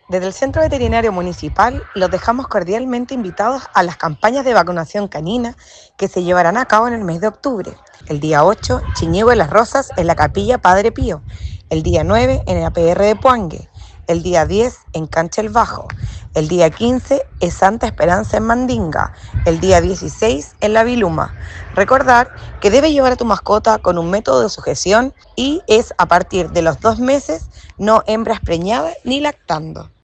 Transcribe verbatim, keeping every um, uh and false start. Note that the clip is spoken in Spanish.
Desde el Centro Veterinario Municipal los dejamos cordialmente invitados a las campañas de vacunación canina que se llevarán a cabo en el mes de octubre. El día ocho, Chiñigo de las Rosas en la Capilla Padre Pío. El día nueve, en el A P R de Puangue. El día diez, en Cancha el Bajo. El día quince, en Santa Esperanza en Mandinga. El día dieciséis, en La Viluma. Recordar que debes llevar a tu mascota con un método de sujeción y es a partir de los dos meses, no hembras preñadas ni lactando.